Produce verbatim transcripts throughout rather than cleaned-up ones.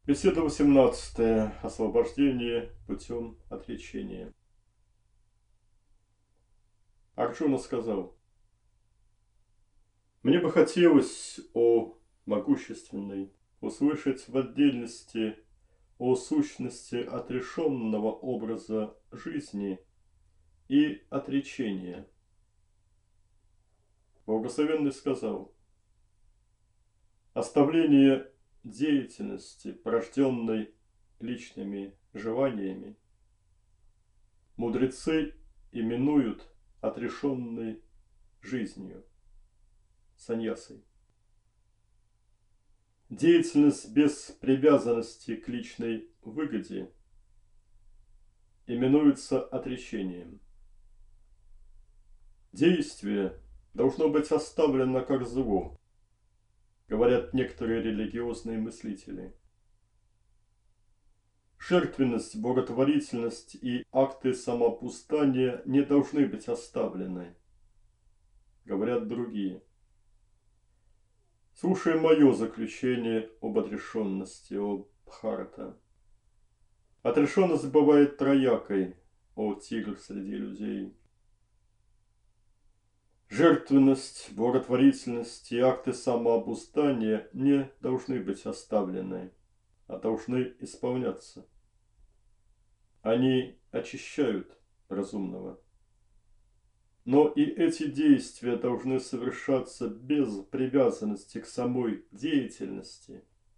Беседа восемнадцатая. Освобождение путем отречения. Арджуна сказал: «Мне бы хотелось, о могущественный, услышать в отдельности о сущности отрешенного образа жизни и отречения». Благословенный сказал: «Оставление деятельности, порожденной личными желаниями, мудрецы именуют отрешенной жизнью, саньясой. Деятельность без привязанности к личной выгоде именуется отречением. Действие должно быть оставлено как зло, говорят некоторые религиозные мыслители. Жертвенность, благотворительность и акты самоопускания не должны быть оставлены, говорят другие. Слушай мое заключение об отрешенности, о Бхарата. Отрешенность бывает троякой, о тигр среди людей. Жертвенность, благотворительность и акты самообуздания не должны быть оставлены, а должны исполняться. Они очищают разумного. Но и эти действия должны совершаться без привязанности к самой деятельности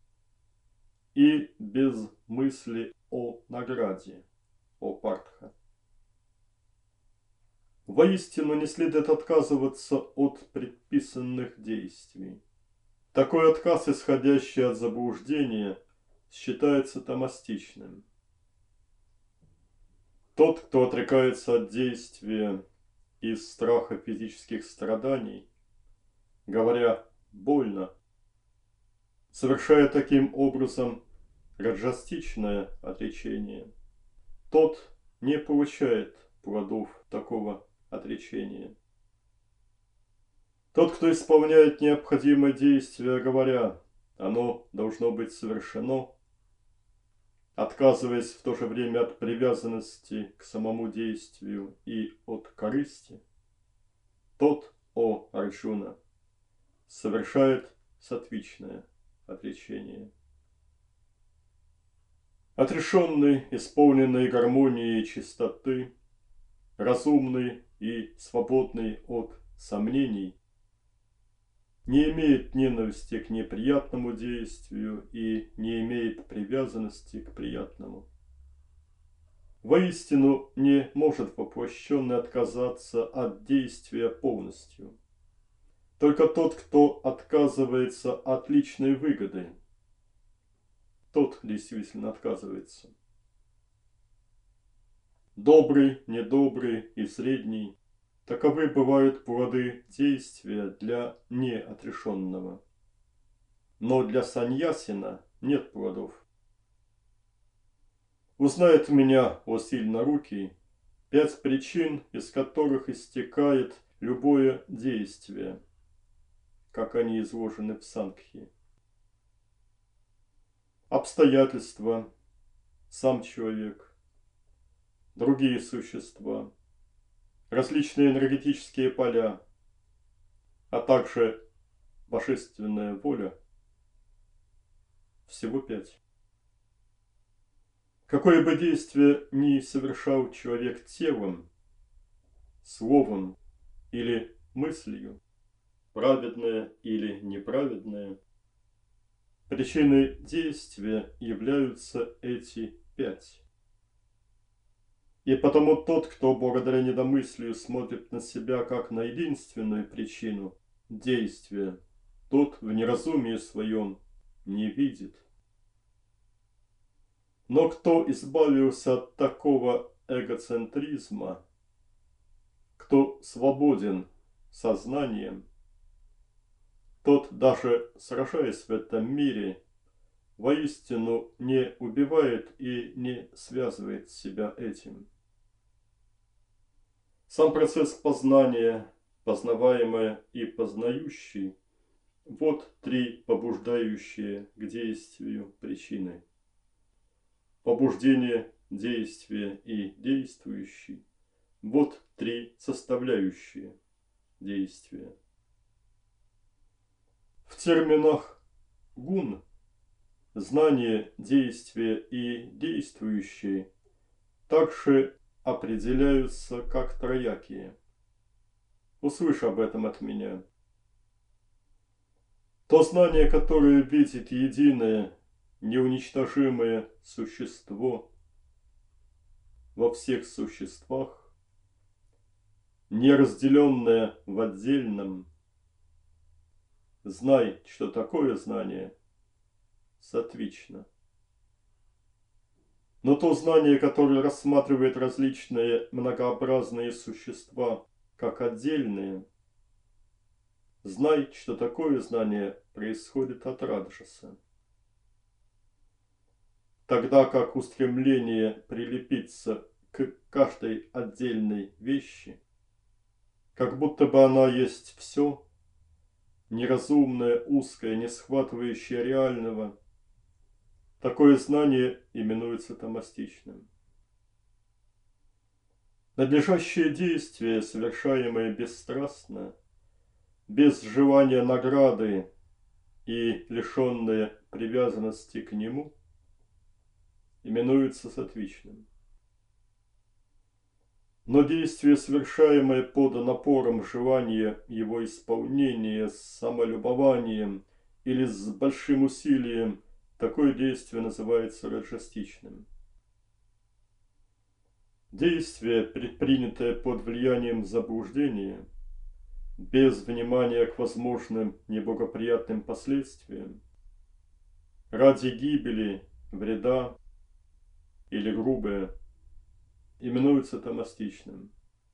и без мысли о награде, о партха. Воистину не следует отказываться от предписанных действий. Такой отказ, исходящий от заблуждения, считается томастичным. Тот, кто отрекается от действия из страха физических страданий, говоря «больно», совершая таким образом раджастичное отречение, тот не получает плодов такого отречения. Тот, кто исполняет необходимое действие, говоря «оно должно быть совершено», отказываясь в то же время от привязанности к самому действию и от корысти, тот, о Арджуна, совершает саттвичное отречение. Отрешенный, исполненный гармонии и чистоты, разумный и свободный от сомнений, не имеет ненависти к неприятному действию и не имеет привязанности к приятному. Воистину не может воплощенный отказаться от действия полностью. Только тот, кто отказывается от личной выгоды, тот действительно отказывается. Добрый, недобрый и средний – таковы бывают плоды действия для неотрешенного. Но для саньясина нет плодов. Узнает меня, о сильнорукий, пять причин, из которых истекает любое действие, как они изложены в Сангхи. Обстоятельства, сам человек, другие существа, различные энергетические поля, а также божественная воля. Всего пять. Какое бы действие ни совершал человек телом, словом или мыслью, праведное или неправедное, причиной действия являются эти пять. И потому тот, кто благодаря недомыслию смотрит на себя как на единственную причину действия, тот в неразумии своем не видит. Но кто избавился от такого эгоцентризма, кто свободен сознанием, тот, даже сражаясь в этом мире, воистину не убивает и не связывает себя этим. Сам процесс познания, познаваемое и познающий – вот три побуждающие к действию причины. побуждение, действие и действующий – вот три составляющие действия. В терминах гун знание, действие и действующие также определяются как троякие. Услышь об этом от меня. То знание, которое видит единое, неуничтожимое существо во всех существах, неразделенное в отдельном, знай, что такое знание саттвично. Но то знание, которое рассматривает различные многообразные существа как отдельные, знай, что такое знание происходит от раджаса. Тогда как устремление прилепиться к каждой отдельной вещи, как будто бы она есть все, неразумное, узкое, не схватывающее реального, такое знание именуется тамастичным. Надлежащее действие, совершаемое бесстрастно, без желания награды и лишенное привязанности к нему, именуется саттвичным. Но действие, совершаемое под напором желания его исполнения, с самолюбованием или с большим усилием, такое действие называется раджастичным. Действие, предпринятое под влиянием заблуждения, без внимания к возможным неблагоприятным последствиям, ради гибели, вреда или грубое, именуется тамастичным.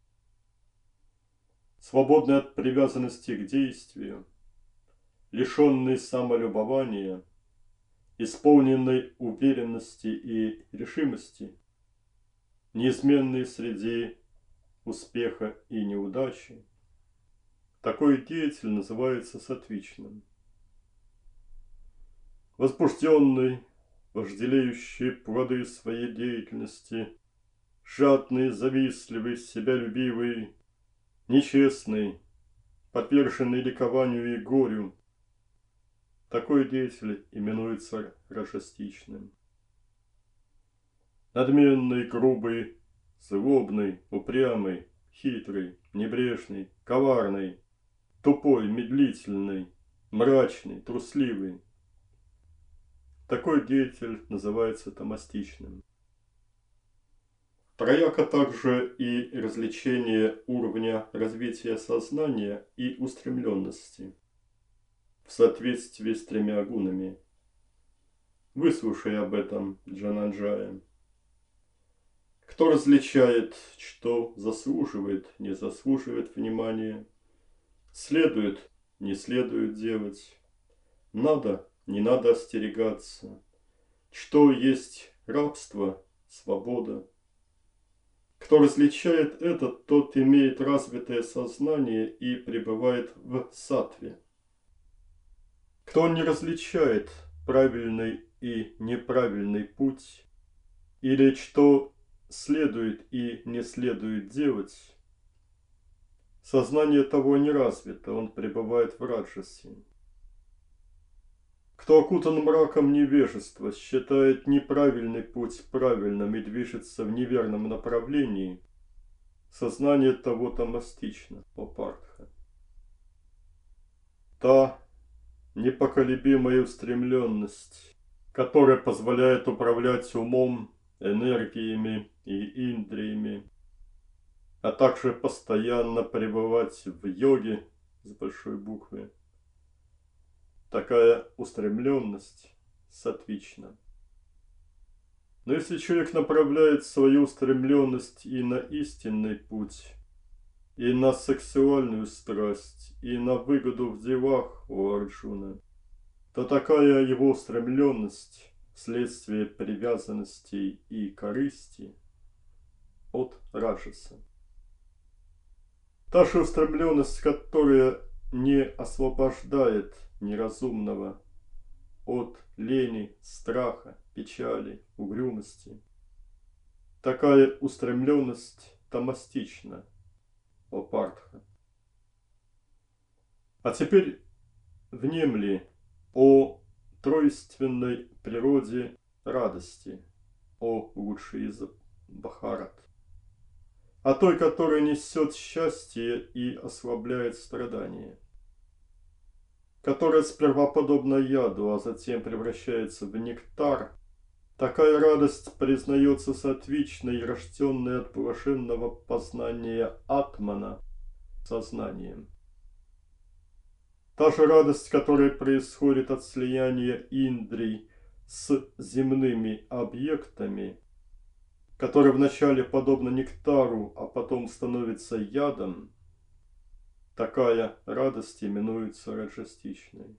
Свободный от привязанности к действию, лишенный самолюбования, исполненный уверенности и решимости, неизменный среди успеха и неудачи, такой деятель называется саттвичным. Возбужденный, вожделеющий плоды своей деятельности, жадный, завистливый, себялюбивый, нечестный, подверженный ликованию и горю, такой деятель именуется раджастичным. Надменный, грубый, злобный, упрямый, хитрый, небрежный, коварный, тупой, медлительный, мрачный, трусливый. Такой деятель называется тамастичным. Трояко также и развлечение уровня развития сознания и устремленности в соответствии с тремя гунами. Выслушай об этом, Джананджая. Кто различает, что заслуживает, не заслуживает внимания, следует, не следует делать, надо, не надо остерегаться, что есть рабство, свобода. Кто различает это, тот имеет развитое сознание и пребывает в саттве. Кто не различает правильный и неправильный путь, или что следует и не следует делать, сознание того не развито, он пребывает в раджасе. Кто окутан мраком невежества, считает неправильный путь правильным и движется в неверном направлении, сознание того тамастично, о Партха. Та непоколебимая устремленность, которая позволяет управлять умом, энергиями и индриями, а также постоянно пребывать в йоге с большой буквы. Такая устремленность саттвична. Но если человек направляет свою устремленность и на истинный путь, и на сексуальную страсть, и на выгоду в делах, о Арджуна, то такая его устремленность вследствие привязанностей и корысти от раджаса. Та же устремленность, которая не освобождает неразумного от лени, страха печали, угрюмости. Такая устремленность тамастична, о Партха. А теперь внемли о тройственной природе радости, о лучший из Бхарат, о той, которая несет счастье и ослабляет страдания, которая сперва подобна яду, а затем превращается в нектар. Такая радость признается сатвичной, рожденной от блаженного познания атмана сознанием. Та же радость, которая происходит от слияния индрий с земными объектами, которая вначале подобна нектару, а потом становится ядом, такая радость именуется раджастичной.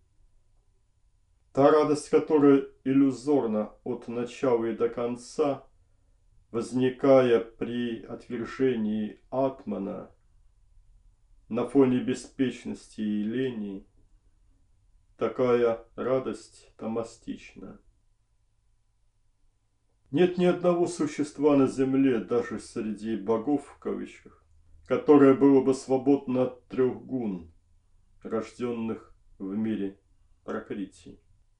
Та радость, которая иллюзорна от начала и до конца, возникая при отвержении атмана на фоне беспечности и лени, такая радость тамастична. Нет ни одного существа на земле, даже среди богов в кавычках, которое было бы свободно от трех гун, рожденных в мире пракрити.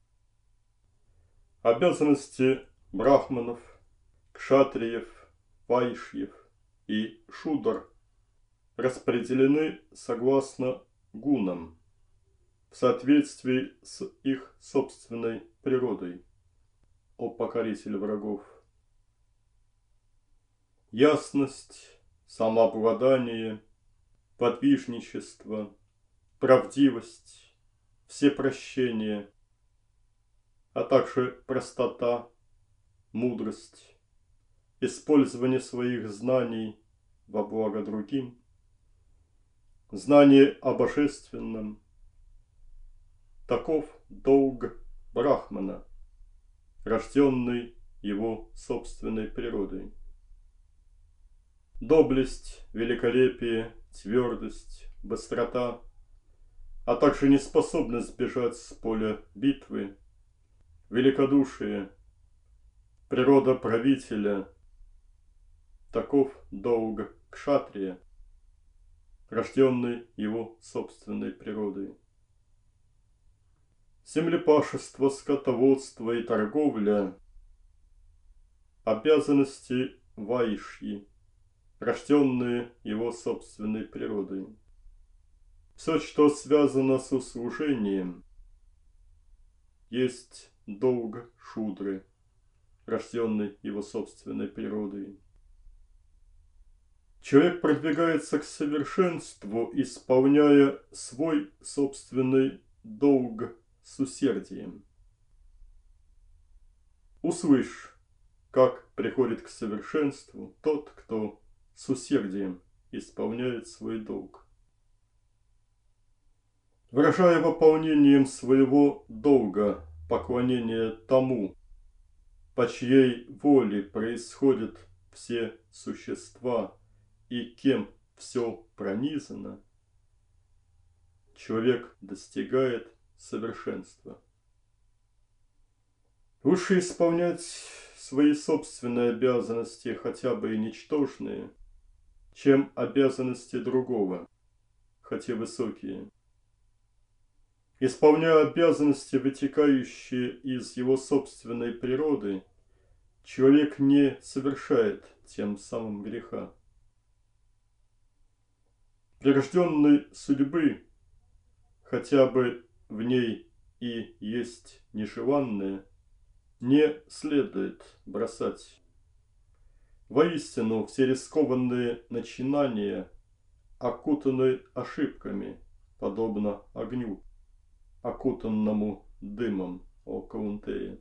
Обязанности брахманов, кшатриев, вайшьев и шудр распределены согласно гунам, в соответствии с их собственной природой, о покоритель врагов. Ясность, самообладание, подвижничество, правдивость, всепрощение, а также простота, мудрость, использование своих знаний во благо другим, знание о божественном. Таков долг брахмана, рожденный его собственной природой. Доблесть, великолепие, твердость, быстрота, а также неспособность сбежать с поля битвы, великодушие, природа правителя – таков долг кшатрия, рожденный его собственной природой. Землепашество, скотоводство и торговля – обязанности вайшьи, рожденные его собственной природой. Все, что связано с услужением, есть долг шудры, рожденный его собственной природой. Человек продвигается к совершенству, исполняя свой собственный долг с усердием. Услышь, как приходит к совершенству тот, кто с усердием исполняет свой долг. Выражая выполнением своего долга поклонение тому, по чьей воле происходят все существа и кем все пронизано, человек достигает совершенства. Лучше исполнять свои собственные обязанности, хотя бы и ничтожные, чем обязанности другого, хотя высокие. Исполняя обязанности, вытекающие из его собственной природы, человек не совершает тем самым греха. Прирожденной судьбы, хотя бы в ней и есть нежеланное, не следует бросать. Воистину, все рискованные начинания окутаны ошибками, подобно огню, окутанному дымом, о Каунтея.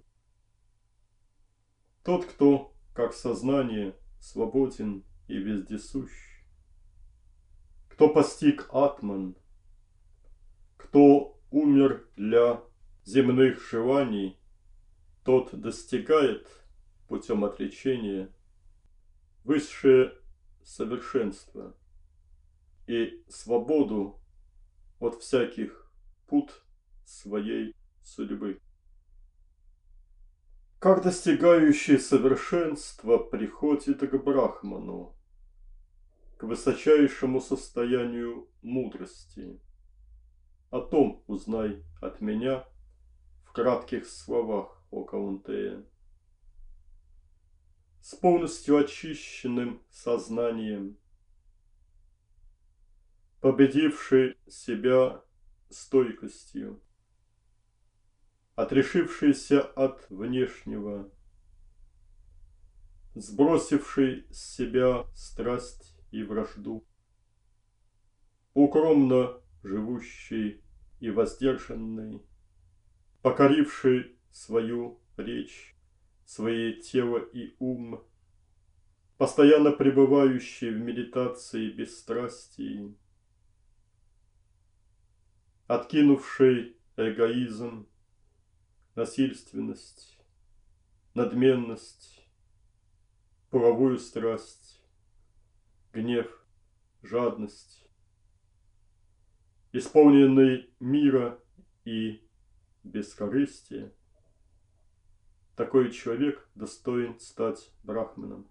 Тот, кто, как сознание, свободен и вездесущ, кто постиг атман, кто умер для земных желаний, тот достигает путем отречения высшее совершенство и свободу от всяких пут своей судьбы. как достигающий совершенства приходит к Брахману, к высочайшему состоянию мудрости. О том узнай от меня в кратких словах, о Каунтея. С полностью очищенным сознанием, победивший себя стойкостью, отрешившийся от внешнего, сбросивший с себя страсть и вражду, укромно живущий и воздержанный, покоривший свою речь, свое тело и ум, постоянно пребывающий в медитации бесстрастии, откинувший эгоизм, насильственность, надменность, половую страсть, гнев, жадность, исполненный мира и бескорыстия, такой человек достоин стать брахманом.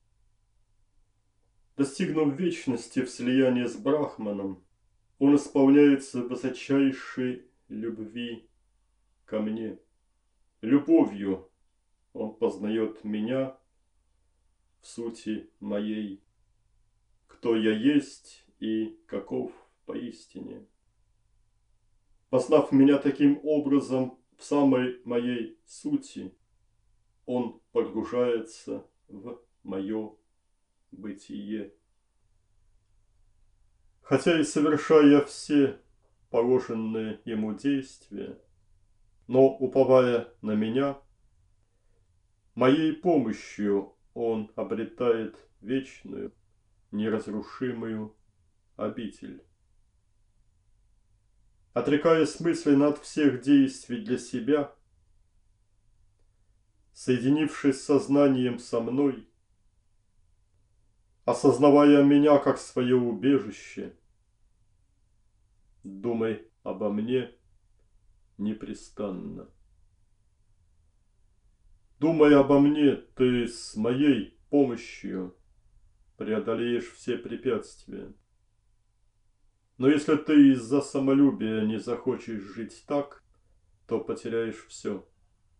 Достигнув вечности в слиянии с брахманом, он исполняется высочайшей любви ко мне. Любовью он познает меня в сути моей, кто я есть и каков поистине. Познав меня таким образом в самой моей сути, он погружается в мое бытие. Хотя и совершая все положенные ему действия, но уповая на меня, моей помощью он обретает вечную, неразрушимую обитель. Отрекаясь мысленно от всех действий для себя, соединившись сознанием со мной, осознавая меня как свое убежище, думай обо мне непрестанно. Думая обо мне, ты с моей помощью преодолеешь все препятствия. Но если ты из-за самолюбия не захочешь жить так, то потеряешь все.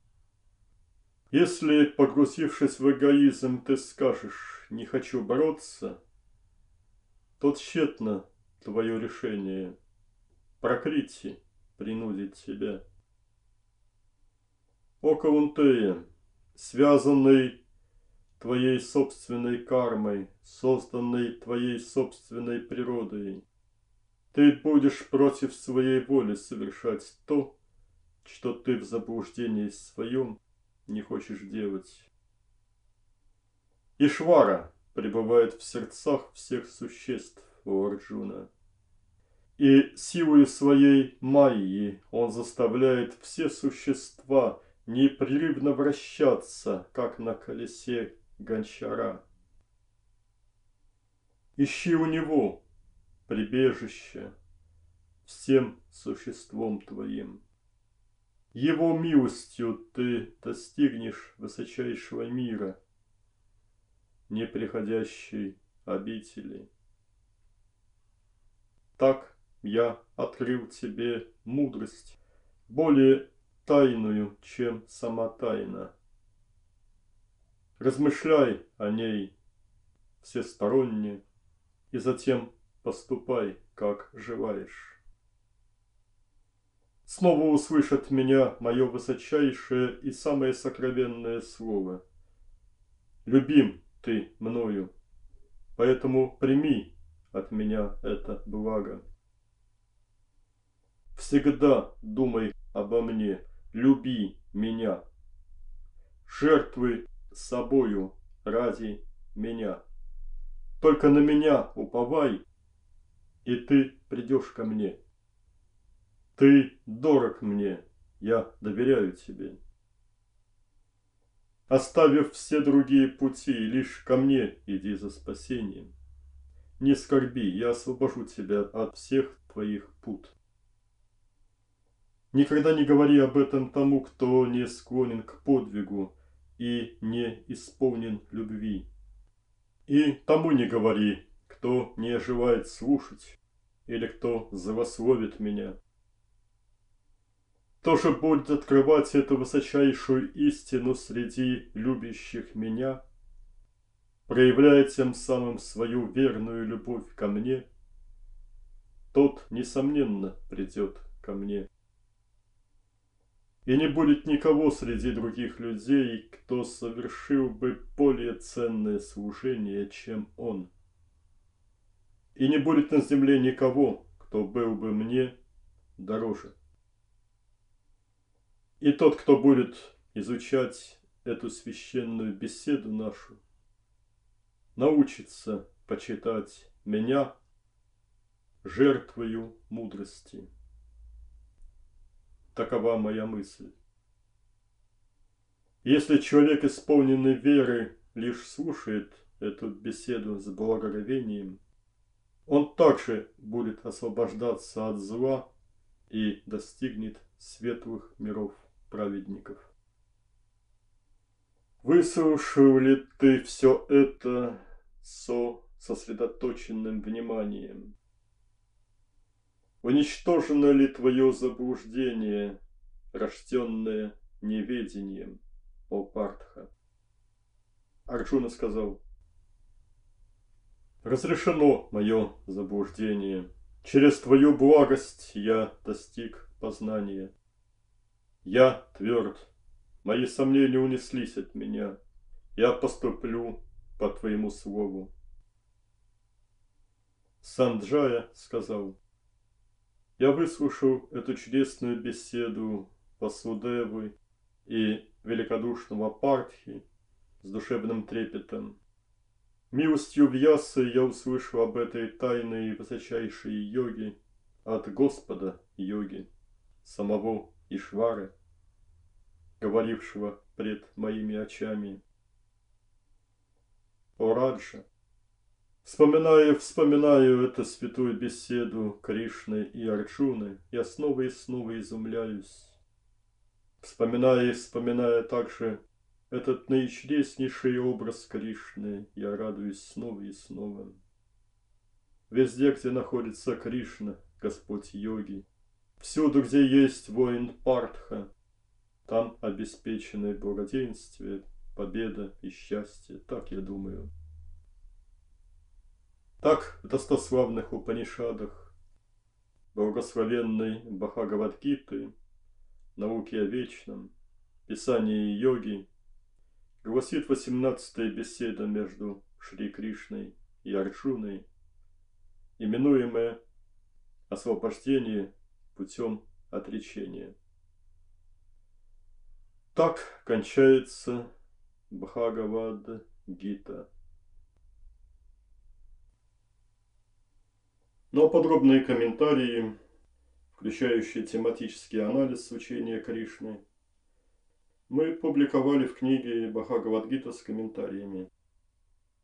Если, погрузившись в эгоизм, ты скажешь «не хочу бороться», то тщетно твое решение. Пракрити принудит тебя. О Каунтея, связанный твоей собственной кармой, созданной твоей собственной природой, ты будешь против своей воли совершать то, что ты в заблуждении своем не хочешь делать. Ишвара пребывает в сердцах всех существ, о Арджуна. И силой своей майи он заставляет все существа непрерывно вращаться, как на колесе гончара. Ищи у него прибежище всем существом твоим. Его милостью ты достигнешь высочайшего мира, неприходящей обители. Так я открыл тебе мудрость, более тайную, чем сама тайна. Размышляй о ней всесторонне и затем поступай, как желаешь. Снова услышат меня мое высочайшее и самое сокровенное слово. Любим ты мною, поэтому прими от меня это благо. Всегда думай обо мне, люби меня. Жертвуй собою ради меня. Только на меня уповай, и ты придешь ко мне. Ты дорог мне, я доверяю тебе. Оставив все другие пути, лишь ко мне иди за спасением. Не скорби, я освобожу тебя от всех твоих пут. Никогда не говори об этом тому, кто не склонен к подвигу и не исполнен любви. И тому не говори, кто не желает слушать или кто злословит меня. Кто же будет открывать эту высочайшую истину среди любящих меня, проявляя тем самым свою верную любовь ко мне, тот, несомненно, придет ко мне. И не будет никого среди других людей, кто совершил бы более ценное служение, чем он. И не будет на земле никого, кто был бы мне дороже. И тот, кто будет изучать эту священную беседу нашу, научится почитать меня жертвою мудрости. Такова моя мысль. Если человек, исполненный веры, лишь слушает эту беседу с благоговением, он также будет освобождаться от зла и достигнет светлых миров праведников. Выслушал ли ты все это со сосредоточенным вниманием? Уничтожено ли твое заблуждение, рожденное неведением, о Партха? Арджуна сказал: разрешено мое заблуждение. Через твою благость я достиг познания. Я тверд. Мои сомнения унеслись от меня. Я поступлю по твоему слову. Санджая сказал: я выслушал эту чудесную беседу Васудевы и великодушного Партхи с душевным трепетом. Милостью Вьясы я услышал об этой тайной и высочайшей йоге от Господа йоги, самого Ишвары, говорившего пред моими очами. О Раджа, вспоминаю, вспоминаю эту святую беседу Кришны и Арджуны, я снова и снова изумляюсь. Вспоминая и вспоминая также этот наичудеснейший образ Кришны, я радуюсь снова и снова. Везде, где находится Кришна, Господь йоги, всюду, где есть воин Партха, там обеспечены благоденствие, победа и счастье, так я думаю. Так в достославных Упанишадах, благословенной Бхагавад-гиты, науке о вечном, писании йоги, гласит восемнадцатая беседа между Шри Кришной и Арджуной, именуемая «Освобождение путем отречения». Так кончается Бхагавад-гита. Но подробные комментарии, включающие тематический анализ учения Кришны, мы публиковали в книге Бхагавад-гита с комментариями.